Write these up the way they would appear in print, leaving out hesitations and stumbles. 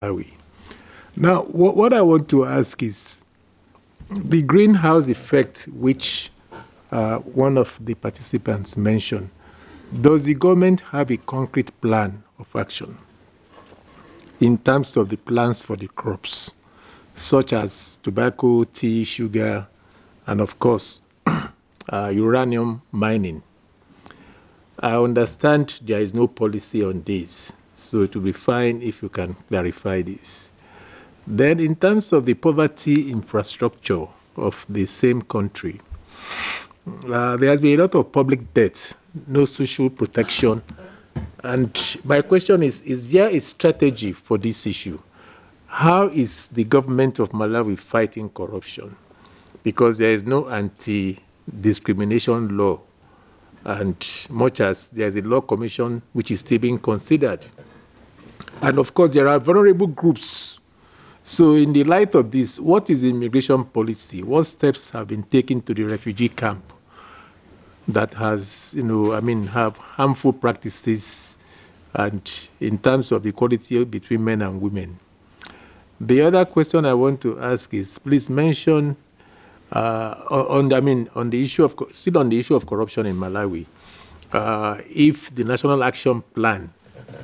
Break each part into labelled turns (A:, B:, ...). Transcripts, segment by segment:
A: Malawi. Now, what I want to ask is the greenhouse effect, which one of the participants mentioned. Does the government have a concrete plan of action in terms of the plans for the crops, such as tobacco, tea, sugar, and of course, uranium mining? I understand there is no policy on this, so it will be fine if you can clarify this. Then, in terms of the poverty infrastructure of the same country, there has been a lot of public debt, no social protection. And my question is there a strategy for this issue? How is the government of Malawi fighting corruption? Because there is no anti-discrimination law, and much as there's a law commission which is still being considered. And of course, there are vulnerable groups. So in the light of this, what is the immigration policy? What steps have been taken to the refugee camp that has, have harmful practices and in terms of equality between men and women? The other question I want to ask is, please mention on the issue of still on the issue of corruption in Malawi, if the National Action Plan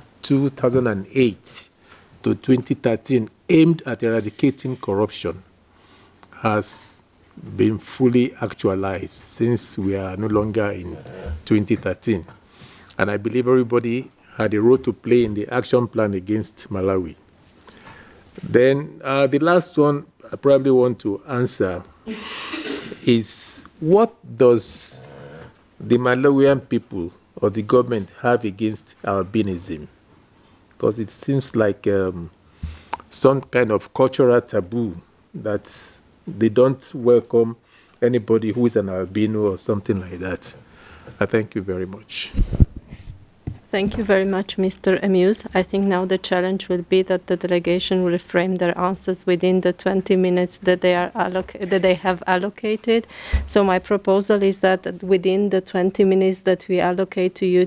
A: 2008 to 2013 aimed at eradicating corruption has been fully actualized since we are no longer in 2013. And I believe everybody had a role to play in the action plan against Malawi. Then the last one I probably want to answer is, what does the Malawian people or the government have against albinism? Because it seems like some kind of cultural taboo that they don't welcome anybody who is an albino or something like that. I thank you very much.
B: Thank you very much, Mr. Amuse. I think now the challenge will be that the delegation will frame their answers within the 20 minutes that they have allocated. So my proposal is that within the 20 minutes that we allocate to you